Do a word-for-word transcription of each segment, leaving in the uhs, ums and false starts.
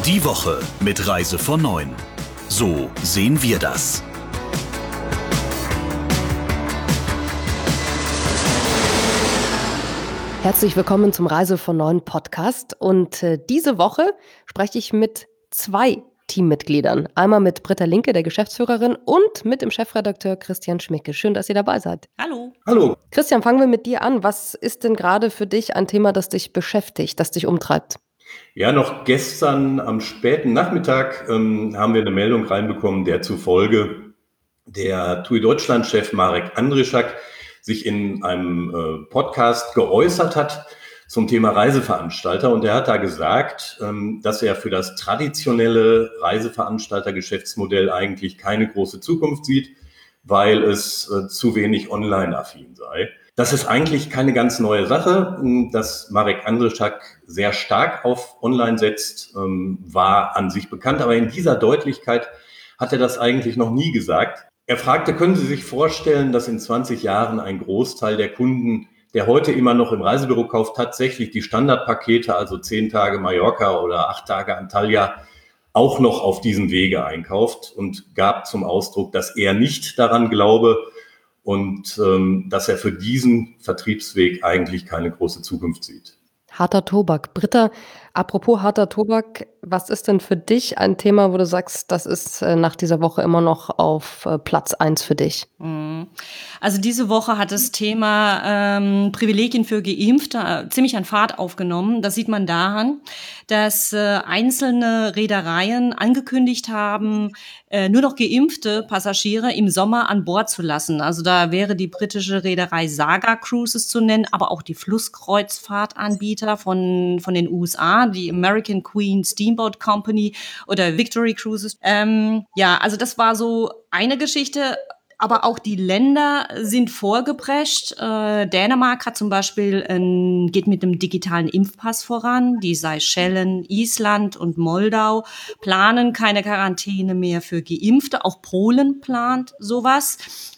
Die Woche mit Reise von neun. So sehen wir das. Herzlich willkommen zum Reise von neun Podcast. Und äh, diese Woche spreche ich mit zwei Teammitgliedern. Einmal mit Britta Linke, der Geschäftsführerin, und mit dem Chefredakteur Christian Schmicke. Schön, dass ihr dabei seid. Hallo. Hallo. Christian, fangen wir mit dir an. Was ist denn gerade für dich ein Thema, das dich beschäftigt, das dich umtreibt? Ja, noch gestern am späten Nachmittag ähm, haben wir eine Meldung reinbekommen, der zufolge der TUI Deutschland-Chef Marek Andrischak sich in einem äh, Podcast geäußert hat zum Thema Reiseveranstalter. Und er hat da gesagt, ähm, dass er für das traditionelle Reiseveranstalter-Geschäftsmodell eigentlich keine große Zukunft sieht, weil es äh, zu wenig online-affin sei. Das ist eigentlich keine ganz neue Sache. Dass Marek Andrischak sehr stark auf Online setzt, war an sich bekannt. Aber in dieser Deutlichkeit hat er das eigentlich noch nie gesagt. Er fragte, können Sie sich vorstellen, dass in zwanzig Jahren ein Großteil der Kunden, der heute immer noch im Reisebüro kauft, tatsächlich die Standardpakete, also zehn Tage Mallorca oder acht Tage Antalya, auch noch auf diesem Wege einkauft, und gab zum Ausdruck, dass er nicht daran glaube, und ähm, dass er für diesen Vertriebsweg eigentlich keine große Zukunft sieht. Harter Tobak. Britta, apropos harter Tobak, was ist denn für dich ein Thema, wo du sagst, das ist äh, nach dieser Woche immer noch auf äh, Platz eins für dich? Also diese Woche hat das Thema ähm, Privilegien für Geimpfte äh, ziemlich an Fahrt aufgenommen. Das sieht man daran, dass äh, einzelne Reedereien angekündigt haben, äh, nur noch geimpfte Passagiere im Sommer an Bord zu lassen. Also da wäre die britische Reederei Saga Cruises zu nennen, aber auch die Flusskreuzfahrtanbieter von, von den U S A, die American Queen Steamboat Company oder Victory Cruises. Ähm, ja, also das war so eine Geschichte. Aber auch die Länder sind vorgeprescht. Äh, Dänemark hat zum Beispiel äh, geht mit einem digitalen Impfpass voran. Die Seychellen, Island und Moldau planen keine Quarantäne mehr für Geimpfte. Auch Polen plant sowas.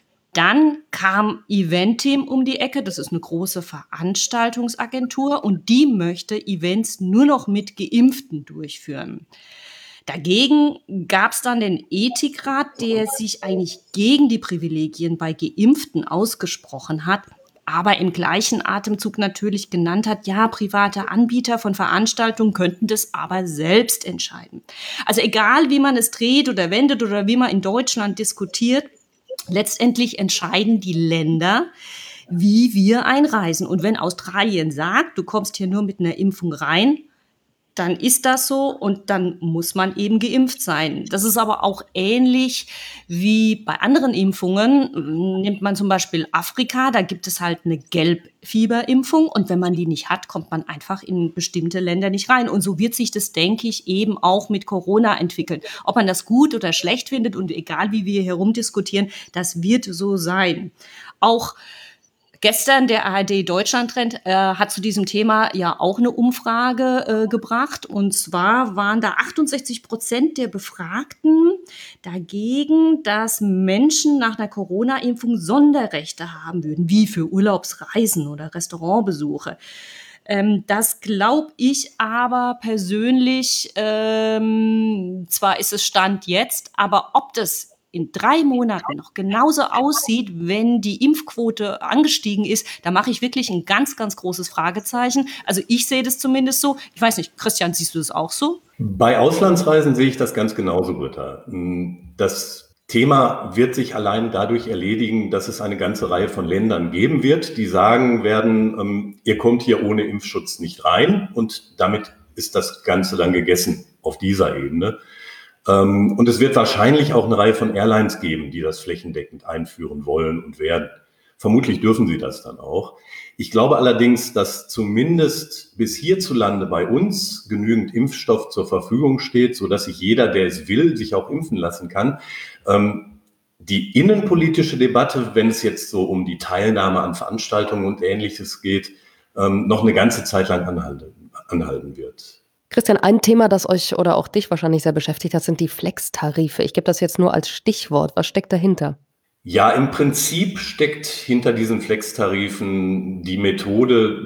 Dann kam Eventim um die Ecke. Das ist eine große Veranstaltungsagentur und die möchte Events nur noch mit Geimpften durchführen. Dagegen gab es dann den Ethikrat, der sich eigentlich gegen die Privilegien bei Geimpften ausgesprochen hat, aber im gleichen Atemzug natürlich genannt hat, ja, private Anbieter von Veranstaltungen könnten das aber selbst entscheiden. Also egal, wie man es dreht oder wendet oder wie man in Deutschland diskutiert, letztendlich entscheiden die Länder, wie wir einreisen. Und wenn Australien sagt, du kommst hier nur mit einer Impfung rein, dann ist das so und dann muss man eben geimpft sein. Das ist aber auch ähnlich wie bei anderen Impfungen. Nimmt man zum Beispiel Afrika, da gibt es halt eine Gelbfieberimpfung und wenn man die nicht hat, kommt man einfach in bestimmte Länder nicht rein. Und so wird sich das, denke ich, eben auch mit Corona entwickeln. Ob man das gut oder schlecht findet und egal wie wir herumdiskutieren, das wird so sein. Auch Gestern der A R D Deutschland-Trend äh, hat zu diesem Thema ja auch eine Umfrage äh, gebracht. Und zwar waren da achtundsechzig Prozent der Befragten dagegen, dass Menschen nach einer Corona-Impfung Sonderrechte haben würden, wie für Urlaubsreisen oder Restaurantbesuche. Ähm, das glaube ich aber persönlich, ähm, zwar ist es Stand jetzt, aber ob das in drei Monaten noch genauso aussieht, wenn die Impfquote angestiegen ist, da mache ich wirklich ein ganz, ganz großes Fragezeichen. Also ich sehe das zumindest so. Ich weiß nicht, Christian, siehst du das auch so? Bei Auslandsreisen sehe ich das ganz genauso, Britta. Das Thema wird sich allein dadurch erledigen, dass es eine ganze Reihe von Ländern geben wird, die sagen werden, ihr kommt hier ohne Impfschutz nicht rein, und damit ist das Ganze dann gegessen auf dieser Ebene. Und es wird wahrscheinlich auch eine Reihe von Airlines geben, die das flächendeckend einführen wollen und werden. Vermutlich dürfen sie das dann auch. Ich glaube allerdings, dass zumindest bis hierzulande bei uns genügend Impfstoff zur Verfügung steht, sodass sich jeder, der es will, sich auch impfen lassen kann. Die innenpolitische Debatte, wenn es jetzt so um die Teilnahme an Veranstaltungen und Ähnliches geht, noch eine ganze Zeit lang anhalten, anhalten wird. Christian, ein Thema, das euch oder auch dich wahrscheinlich sehr beschäftigt hat, sind die Flex-Tarife. Ich gebe das jetzt nur als Stichwort. Was steckt dahinter? Ja, im Prinzip steckt hinter diesen Flex-Tarifen die Methode,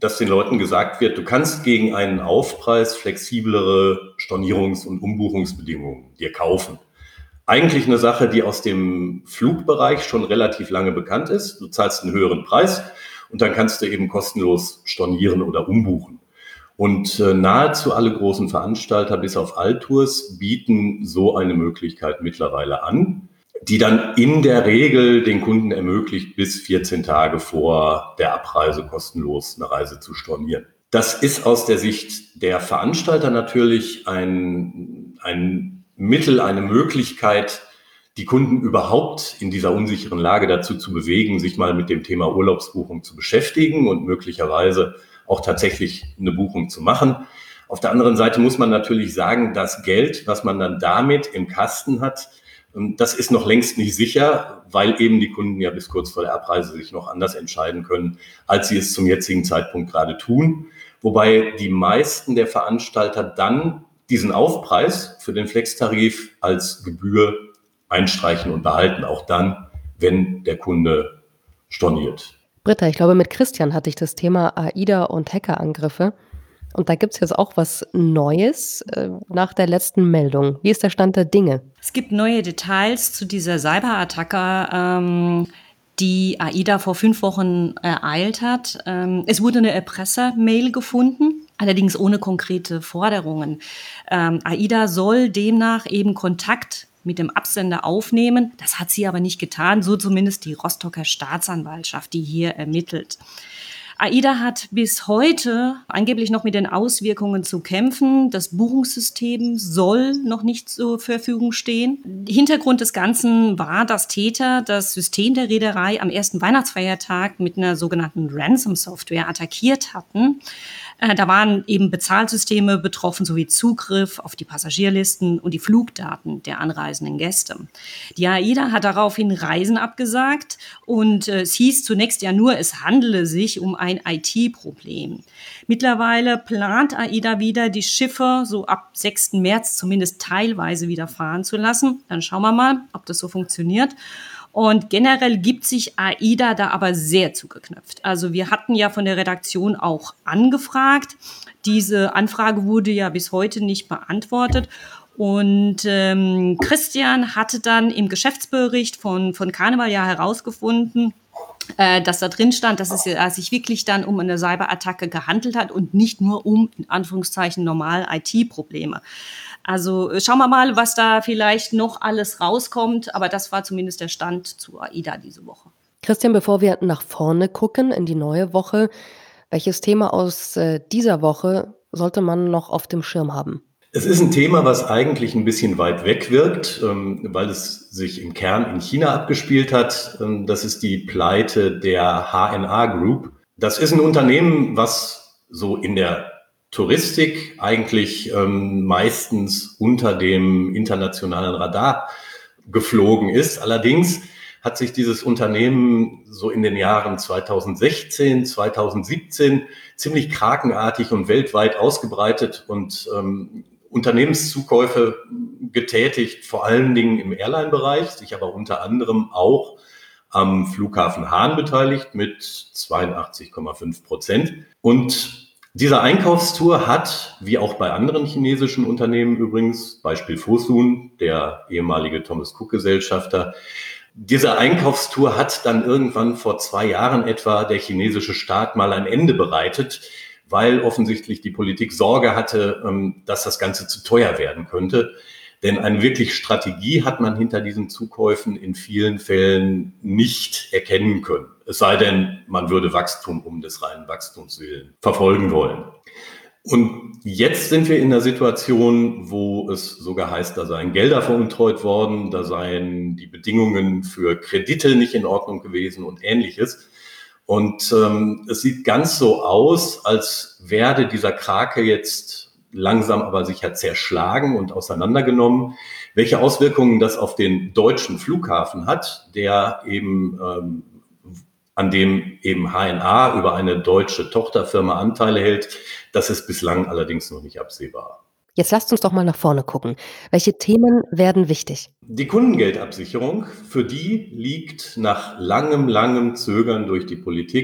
dass den Leuten gesagt wird, du kannst gegen einen Aufpreis flexiblere Stornierungs- und Umbuchungsbedingungen dir kaufen. Eigentlich eine Sache, die aus dem Flugbereich schon relativ lange bekannt ist. Du zahlst einen höheren Preis und dann kannst du eben kostenlos stornieren oder umbuchen. Und äh, nahezu alle großen Veranstalter bis auf Altours bieten so eine Möglichkeit mittlerweile an, die dann in der Regel den Kunden ermöglicht, bis vierzehn Tage vor der Abreise kostenlos eine Reise zu stornieren. Das ist aus der Sicht der Veranstalter natürlich ein, ein Mittel, eine Möglichkeit, die Kunden überhaupt in dieser unsicheren Lage dazu zu bewegen, sich mal mit dem Thema Urlaubsbuchung zu beschäftigen und möglicherweise auch tatsächlich eine Buchung zu machen. Auf der anderen Seite muss man natürlich sagen, das Geld, was man dann damit im Kasten hat, das ist noch längst nicht sicher, weil eben die Kunden ja bis kurz vor der Abreise sich noch anders entscheiden können, als sie es zum jetzigen Zeitpunkt gerade tun. Wobei die meisten der Veranstalter dann diesen Aufpreis für den Flex-Tarif als Gebühr einstreichen und behalten, auch dann, wenn der Kunde storniert. Britta, ich glaube, mit Christian hatte ich das Thema AIDA und Hackerangriffe. Und da gibt es jetzt auch was Neues äh, nach der letzten Meldung. Wie ist der Stand der Dinge? Es gibt neue Details zu dieser Cyberattacke, ähm, die AIDA vor fünf Wochen ereilt hat. Ähm, es wurde eine Erpresser-Mail gefunden, allerdings ohne konkrete Forderungen. Ähm, AIDA soll demnach eben Kontakt mit dem Absender aufnehmen. Das hat sie aber nicht getan, so zumindest die Rostocker Staatsanwaltschaft, die hier ermittelt. AIDA hat bis heute angeblich noch mit den Auswirkungen zu kämpfen. Das Buchungssystem soll noch nicht zur Verfügung stehen. Hintergrund des Ganzen war, dass Täter das System der Reederei am ersten Weihnachtsfeiertag mit einer sogenannten Ransom-Software attackiert hatten. Äh, da waren eben Bezahlsysteme betroffen, sowie Zugriff auf die Passagierlisten und die Flugdaten der anreisenden Gäste. Die AIDA hat daraufhin Reisen abgesagt und äh, es hieß zunächst ja nur, es handele sich um ein I T-Problem. Mittlerweile plant AIDA wieder, die Schiffe so ab sechsten März zumindest teilweise wieder fahren zu lassen. Dann schauen wir mal, ob das so funktioniert. Und generell gibt sich AIDA da aber sehr zugeknöpft. Also wir hatten ja von der Redaktion auch angefragt. Diese Anfrage wurde ja bis heute nicht beantwortet. Und ähm, Christian hatte dann im Geschäftsbericht von, von Karneval ja herausgefunden, äh, dass da drin stand, dass es ja sich wirklich dann um eine Cyberattacke gehandelt hat und nicht nur um, in Anführungszeichen, normal I T-Probleme. Also schauen wir mal, was da vielleicht noch alles rauskommt. Aber das war zumindest der Stand zu AIDA diese Woche. Christian, bevor wir nach vorne gucken in die neue Woche, welches Thema aus äh, dieser Woche sollte man noch auf dem Schirm haben? Es ist ein Thema, was eigentlich ein bisschen weit weg wirkt, ähm, weil es sich im Kern in China abgespielt hat. Ähm, das ist die Pleite der H N A Group. Das ist ein Unternehmen, was so in der Touristik eigentlich ähm, meistens unter dem internationalen Radar geflogen ist. Allerdings hat sich dieses Unternehmen so in den Jahren zweitausendsechzehn, zweitausendsiebzehn ziemlich krakenartig und weltweit ausgebreitet und ähm, Unternehmenszukäufe getätigt, vor allen Dingen im Airline-Bereich, sich aber unter anderem auch am Flughafen Hahn beteiligt mit zweiundachtzig Komma fünf Prozent. Und dieser Einkaufstour hat, wie auch bei anderen chinesischen Unternehmen übrigens, Beispiel Fosun, der ehemalige Thomas Cook Gesellschafter, diese Einkaufstour hat dann irgendwann vor zwei Jahren etwa der chinesische Staat mal ein Ende bereitet, weil offensichtlich die Politik Sorge hatte, dass das Ganze zu teuer werden könnte. Denn eine wirklich Strategie hat man hinter diesen Zukäufen in vielen Fällen nicht erkennen können. Es sei denn, man würde Wachstum um des reinen Wachstums willen verfolgen wollen. Und jetzt sind wir in einer Situation, wo es sogar heißt, da seien Gelder veruntreut worden, da seien die Bedingungen für Kredite nicht in Ordnung gewesen und Ähnliches. Und ähm, es sieht ganz so aus, als werde dieser Krake jetzt langsam aber sicher zerschlagen und auseinandergenommen. Welche Auswirkungen das auf den deutschen Flughafen hat, der eben ähm, an dem eben H N A über eine deutsche Tochterfirma Anteile hält, das ist bislang allerdings noch nicht absehbar. Jetzt lasst uns doch mal nach vorne gucken. Welche Themen werden wichtig? Die Kundengeldabsicherung, für die liegt nach langem, langem Zögern durch die Politik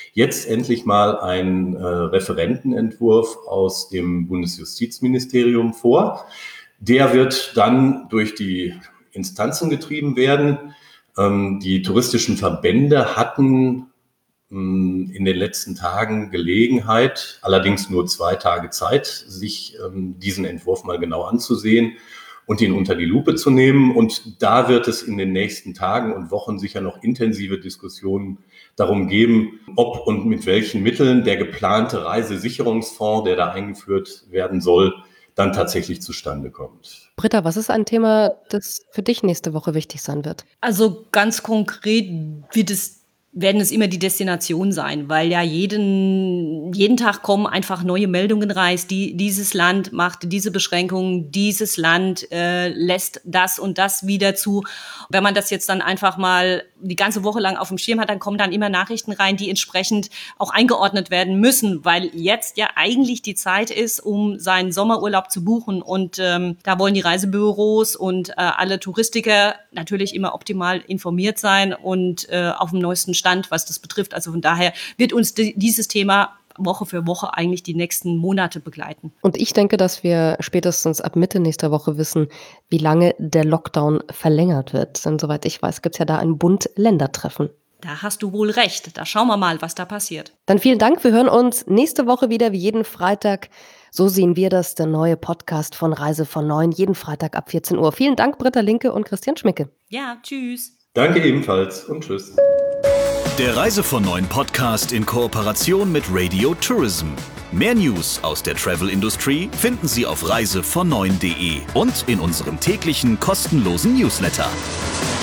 jetzt endlich mal einen äh, Referentenentwurf aus dem Bundesjustizministerium vor. Der wird dann durch die Instanzen getrieben werden. Ähm, die touristischen Verbände hatten ähm, in den letzten Tagen Gelegenheit, allerdings nur zwei Tage Zeit, sich ähm, diesen Entwurf mal genau anzusehen und ihn unter die Lupe zu nehmen. Und da wird es in den nächsten Tagen und Wochen sicher noch intensive Diskussionen darum geben, ob und mit welchen Mitteln der geplante Reisesicherungsfonds, der da eingeführt werden soll, dann tatsächlich zustande kommt. Britta, was ist ein Thema, das für dich nächste Woche wichtig sein wird? Also ganz konkret wird es werden es immer die Destination sein, weil ja jeden, jeden Tag kommen einfach neue Meldungen rein. Die, dieses Land macht diese Beschränkungen, dieses Land äh, lässt das und das wieder zu. Wenn man das jetzt dann einfach mal die ganze Woche lang auf dem Schirm hat, dann kommen dann immer Nachrichten rein, die entsprechend auch eingeordnet werden müssen, weil jetzt ja eigentlich die Zeit ist, um seinen Sommerurlaub zu buchen. Und ähm, da wollen die Reisebüros und äh, alle Touristiker natürlich immer optimal informiert sein und äh, auf dem neuesten Stand, was das betrifft. Also von daher wird uns di- dieses Thema Woche für Woche eigentlich die nächsten Monate begleiten. Und ich denke, dass wir spätestens ab Mitte nächster Woche wissen, wie lange der Lockdown verlängert wird. Denn soweit ich weiß, gibt es ja da ein Bund-Länder-Treffen. Da hast du wohl recht. Da schauen wir mal, was da passiert. Dann vielen Dank. Wir hören uns nächste Woche wieder, wie jeden Freitag. So sehen wir das, der neue Podcast von Reise von neun, jeden Freitag ab vierzehn Uhr. Vielen Dank, Britta Linke und Christian Schmicke. Ja, tschüss. Danke ebenfalls und tschüss. Der Reise von neun Podcast in Kooperation mit Radio Tourism. Mehr News aus der Travel-Industrie finden Sie auf reise von neun punkt de und in unserem täglichen kostenlosen Newsletter.